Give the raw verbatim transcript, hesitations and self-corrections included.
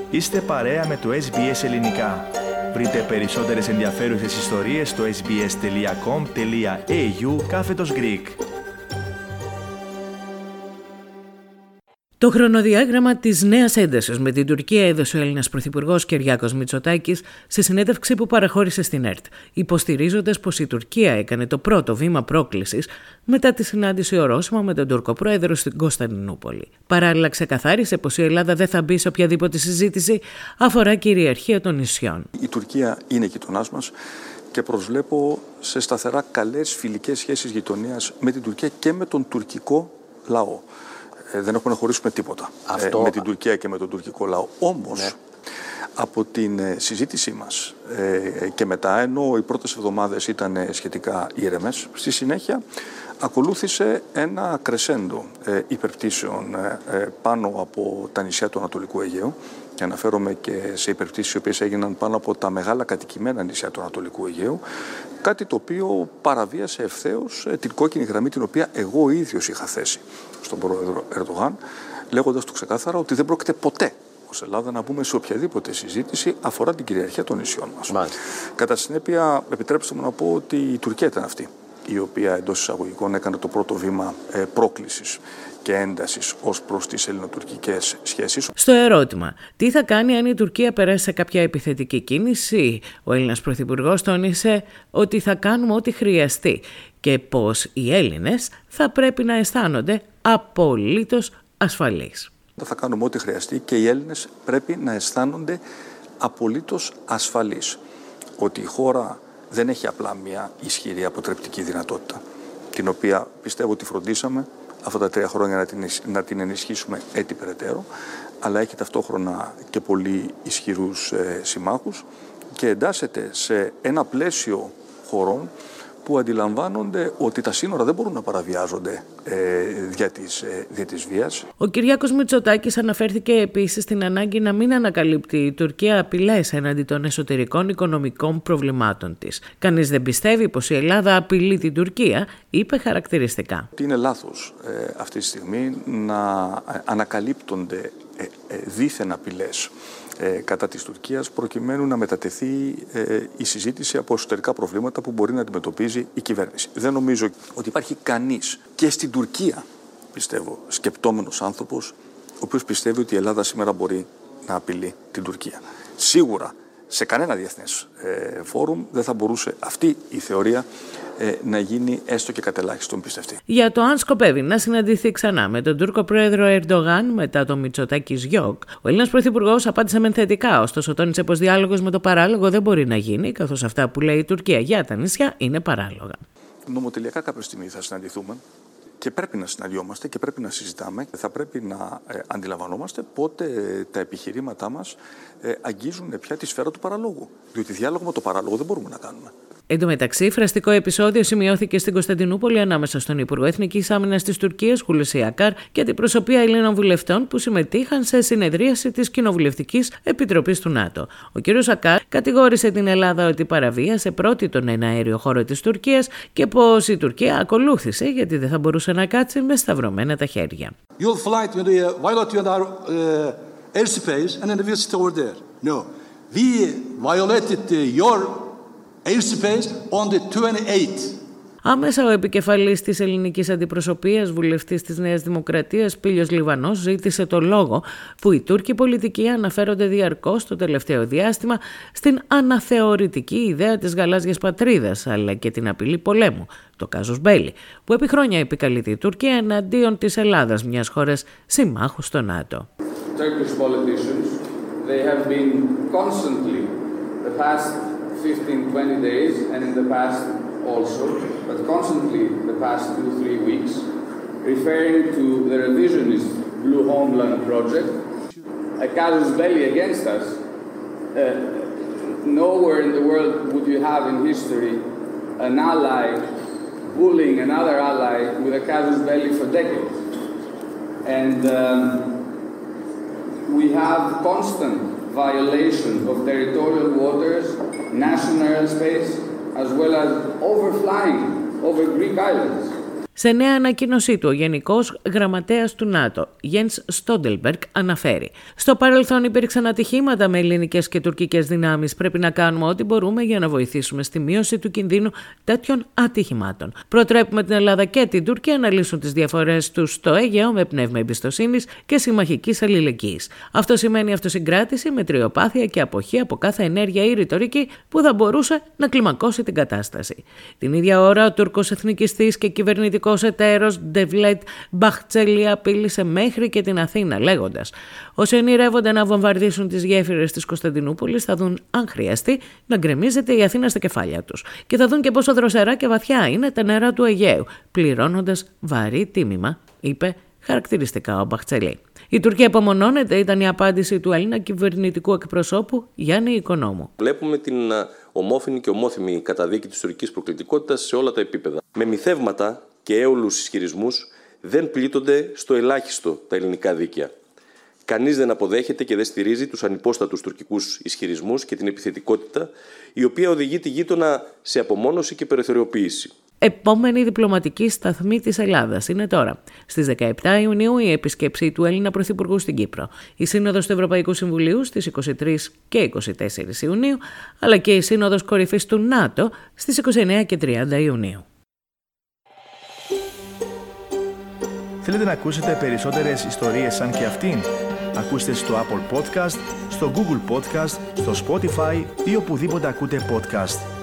Είστε παρέα με το ες μπι ες Ελληνικά. Βρείτε περισσότερες ενδιαφέρουσες ιστορίες στο sbs.com.au κάθετος Greek. Το χρονοδιάγραμμα της νέας έντασης με την Τουρκία έδωσε ο Έλληνας Πρωθυπουργός Κυριάκος Μητσοτάκης σε συνέντευξη που παραχώρησε στην ΕΡΤ, υποστηρίζοντας πως η Τουρκία έκανε το πρώτο βήμα πρόκλησης μετά τη συνάντηση ορόσημα με τον Τούρκο Πρόεδρο στην Κωνσταντινούπολη. Παράλληλα, ξεκαθάρισε πως η Ελλάδα δεν θα μπει σε οποιαδήποτε συζήτηση αφορά κυριαρχία των νησιών. Η Τουρκία είναι γειτονάς μας και προσβλέπω σε σταθερά καλές φιλικές σχέσεις γειτονίας με την Τουρκία και με τον τουρκικό λαό. Ε, δεν έχουμε να χωρίσουμε τίποτα Αυτό... ε, με την Τουρκία και με τον τουρκικό λαό. Όμως, ναι. από την ε, συζήτησή μας ε, και μετά, ενώ οι πρώτες εβδομάδες ήταν ε, σχετικά ήρεμες, στη συνέχεια ακολούθησε ένα κρεσέντο ε, υπερπτήσεων ε, ε, πάνω από τα νησιά του Ανατολικού Αιγαίου. Και αναφέρομαι και σε υπερπτήσεις οι οποίες έγιναν πάνω από τα μεγάλα κατοικημένα νησιά του Ανατολικού Αιγαίου. Κάτι το οποίο παραβίασε ευθέως ε, την κόκκινη γραμμή την οποία εγώ ίδιος είχα θέσει στον πρόεδρο Ερντογάν, λέγοντας του ξεκάθαρα ότι δεν πρόκειται ποτέ ως Ελλάδα να μπούμε σε οποιαδήποτε συζήτηση αφορά την κυριαρχία των νησιών μας. Μάλιστα. Κατά συνέπεια, επιτρέψτε μου να πω ότι η Τουρκία ήταν αυτή η οποία εντός εισαγωγικών έκανε το πρώτο βήμα ε, πρόκλησης και έντασης ως προς τις ελληνοτουρκικές σχέσεις. Στο ερώτημα, τι θα κάνει αν η Τουρκία περάσει σε κάποια επιθετική κίνηση, ο Έλληνας Πρωθυπουργός τόνισε ότι θα κάνουμε ό,τι χρειαστεί και πως οι Έλληνες θα πρέπει να αισθάνονται απολύτως ασφαλείς. Θα κάνουμε ό,τι χρειαστεί και οι Έλληνες πρέπει να αισθάνονται απολύτως ασφαλείς. Ότι η χώρα δεν έχει απλά μια ισχυρή αποτρεπτική δυνατότητα, την οποία πιστεύω ότι φροντίσαμε αυτά τα τρία χρόνια να την, να την ενισχύσουμε έτσι περαιτέρω, αλλά έχει ταυτόχρονα και πολύ ισχυρούς ε, συμμάχους και εντάσσεται σε ένα πλαίσιο χωρών που αντιλαμβάνονται ότι τα σύνορα δεν μπορούν να παραβιάζονται ε, δια, της, ε, δια της βίας. Ο Κυριάκος Μητσοτάκης αναφέρθηκε επίσης στην ανάγκη να μην ανακαλύπτει η Τουρκία απειλές έναντι των εσωτερικών οικονομικών προβλημάτων της. Κανείς δεν πιστεύει πως η Ελλάδα απειλεί την Τουρκία, είπε χαρακτηριστικά. Είναι λάθος ε, αυτή τη στιγμή να ανακαλύπτονται ε, ε, δίθεν απειλές Ε, κατά της Τουρκίας προκειμένου να μετατεθεί ε, η συζήτηση από εσωτερικά προβλήματα που μπορεί να αντιμετωπίζει η κυβέρνηση. Δεν νομίζω ότι υπάρχει κανείς και στην Τουρκία, πιστεύω, σκεπτόμενος άνθρωπος ο οποίος πιστεύει ότι η Ελλάδα σήμερα μπορεί να απειλεί την Τουρκία. Σίγουρα σε κανένα διεθνές ε, φόρουμ δεν θα μπορούσε αυτή η θεωρία ε, να γίνει έστω και κατελάχιστον πιστευτή. Για το αν σκοπεύει να συναντηθεί ξανά με τον Τούρκο πρόεδρο Ερντογάν μετά το Μητσοτάκης Γιόκ, ο Έλληνας Πρωθυπουργός απάντησε μεν θετικά, ωστόσο τόνισε πως διάλογος με το παράλογο δεν μπορεί να γίνει, καθώς αυτά που λέει η Τουρκία για τα νησιά είναι παράλογα. Νομοτελειακά κάποια στιγμή θα συναντηθούμε. Και πρέπει να συναντιόμαστε και πρέπει να συζητάμε. Θα πρέπει να ε, αντιλαμβανόμαστε πότε ε, τα επιχειρήματά μας ε, αγγίζουν πια τη σφαίρα του παραλόγου. Διότι διάλογο με το παράλογο δεν μπορούμε να κάνουμε. Εν τω μεταξύ, φραστικό επεισόδιο σημειώθηκε στην Κωνσταντινούπολη ανάμεσα στον Υπουργό Εθνικής Άμυνας της Τουρκίας, Χουλουσί Ακάρ, και την προσωπία Ελλήνων βουλευτών που συμμετείχαν σε συνεδρίαση της Κοινοβουλευτικής Επιτροπής του ΝΑΤΟ. Ο κ. Ακάρ κατηγόρησε την Ελλάδα ότι παραβίασε πρώτη τον εναέριο χώρο της Τουρκίας και πως η Τουρκία ακολούθησε γιατί δεν θα μπορούσε να κάτσει με σταυρωμένα τα χέρια. You'll flight when we violate our uh, airspace and then we'll sit over there. No, we violated your airspace on the twenty-eighth. Άμεσα ο επικεφαλής της ελληνικής αντιπροσωπείας, βουλευτής της Νέας Δημοκρατίας, Πήλιος Λιβανός, ζήτησε το λόγο που οι Τούρκοι πολιτικοί αναφέρονται διαρκώς το τελευταίο διάστημα στην αναθεωρητική ιδέα της γαλάζιας πατρίδας, αλλά και την απειλή πολέμου, το κάζος Μπέλι, που επί χρόνια επικαλείται η Τουρκία εναντίον της Ελλάδας, μιας χώρας συμμάχου στο ΝΑΤΟ. fifteen to twenty days and in the past also, but constantly the past two to three weeks, referring to the revisionist Blue Homeland project, a casus belli against us. Uh, nowhere in the world would you have in history an ally bullying another ally with a casus belli for decades. And um, we have constant violation of territorial waters, national airspace, as well as overflying over Greek islands. Σε νέα ανακοίνωσή του, ο Γενικός Γραμματέας του ΝΑΤΟ, Γιένς Στόλτενμπεργκ, αναφέρει: «Στο παρελθόν υπήρξαν ατυχήματα με ελληνικές και τουρκικές δυνάμεις. Πρέπει να κάνουμε ό,τι μπορούμε για να βοηθήσουμε στη μείωση του κινδύνου τέτοιων ατυχημάτων. Προτρέπουμε την Ελλάδα και την Τουρκία να λύσουν τις διαφορές τους στο Αιγαίο με πνεύμα εμπιστοσύνης και συμμαχικής αλληλεγγύης. Αυτό σημαίνει αυτοσυγκράτηση, μετριοπάθεια και αποχή από κάθε ενέργεια ή ρητορική που θα μπορούσε να κλιμακώσει την κατάσταση». Την ίδια ώρα, ο Τούρκος εθνικιστής και κυβερνητικός εταίρος Ντεβλέτ Μπαχτσέλη απείλησε μέχρι και την Αθήνα, λέγοντας: «Όσοι ονειρεύονται να βομβαρδίσουν τις γέφυρες της Κωνσταντινούπολης θα δουν, αν χρειαστεί, να γκρεμίζεται η Αθήνα στα κεφάλια τους. Και θα δουν και πόσο δροσερά και βαθιά είναι τα νερά του Αιγαίου, πληρώνοντας βαρύ τίμημα», είπε χαρακτηριστικά ο Μπαχτσέλη. «Η Τουρκία απομονώνεται», ήταν η απάντηση του Έλληνα κυβερνητικού εκπροσώπου Γιάννη Οικονόμου. Βλέπουμε την ομόφωνη και ομόθυμη καταδίκη της τουρκικής προκλητικότητας σε όλα τα επίπεδα. Με μυθεύματα και έολους ισχυρισμούς δεν πλήττονται στο ελάχιστο τα ελληνικά δίκαια. Κανείς δεν αποδέχεται και δεν στηρίζει τους ανυπόστατους τουρκικούς ισχυρισμούς και την επιθετικότητα, η οποία οδηγεί τη γείτονα σε απομόνωση και περιθωριοποίηση. Επόμενη διπλωματική σταθμή της Ελλάδας είναι τώρα. Στις δεκαεπτά Ιουνίου η επίσκεψη του Έλληνα Πρωθυπουργού στην Κύπρο, η Σύνοδος του Ευρωπαϊκού Συμβουλίου στις είκοσι τρεις και είκοσι τέσσερις Ιουνίου, αλλά και η Σύνοδος Κορυφής του ΝΑΤΟ στις είκοσι εννέα και τριάντα Ιουνίου. Θέλετε να ακούσετε περισσότερες ιστορίες σαν και αυτήν? Ακούστε στο Apple Podcast, στο Google Podcast, στο Spotify ή οπουδήποτε ακούτε podcast.